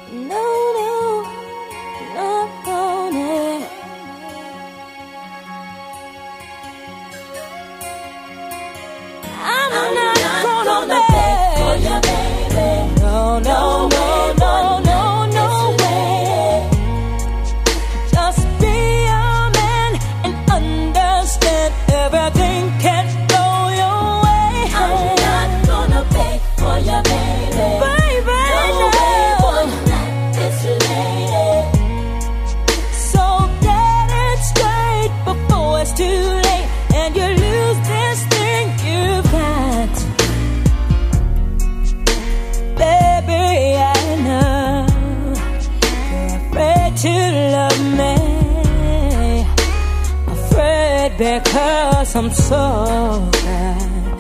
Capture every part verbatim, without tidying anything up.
No, no, no, no. I'm, I'm not, not gonna, gonna beg for you, baby. No, no, no, no, no, no way. Just be a man and understand everything can't go your way. I'm not gonna beg for you, baby. Baby, no, no. Way, boy, not this lady. So get it straight before it's too late and you lose this thing you've got. Baby, I know you're afraid to love me, afraid because I'm so bad.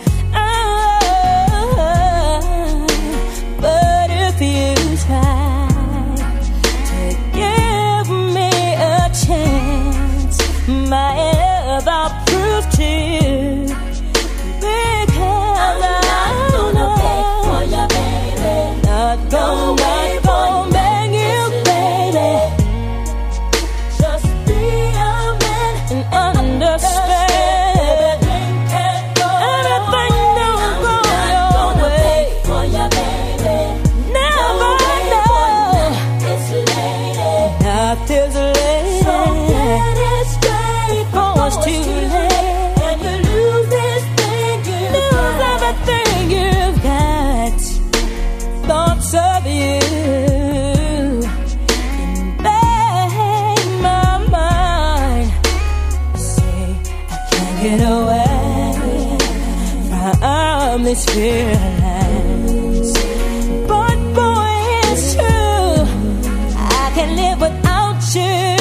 Oh, but if you try to give me a chance, my ever prove to you, because I'm not gonna beg for you, baby. Not gonna, not gonna beg you, baby. Just be a man and understand everything can't go your way. I'm not gonna beg for you, baby. Never, no. This lady, not this lady. So get it straight before it's too late and you lose this thing you lose everything you've got. Thoughts of you invade my mind. Say I can't get away from these feelings, but boy, it's true. I can't live without you.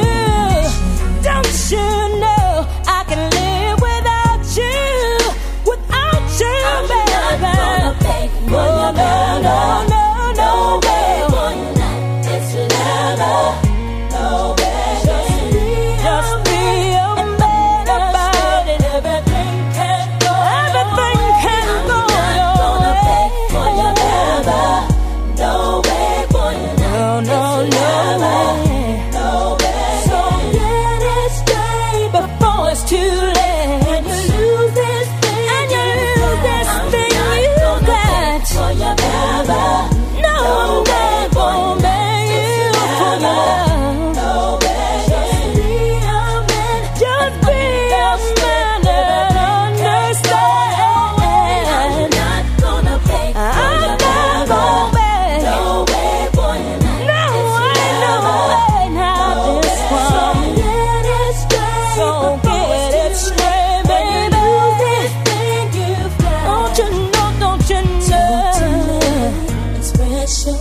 Don't you know I can live without you? Without you, I'm baby. I'm not gonna beg for you, no, no, no, no, no, baby. Not this lover, no, baby. Just be, just be a man about it. Everything can go, everything can go your way. I'm not gonna beg for you, lover, no way, boy. No, no, no way, no way. So get it straight before it's too late and you lose this thing and you lose this thing you got. For your lover, no, no way, won't beg you for your love. No way, just be a man, just be a man and understand. I'm not gonna beg for I'm your not lover. gonna beg. No way, boy, not No this way, no lover. way, not No this way. one. So get it straight So before get it's it too straight, late and you lose this thing you've got. Don't you know, don't you know? Express your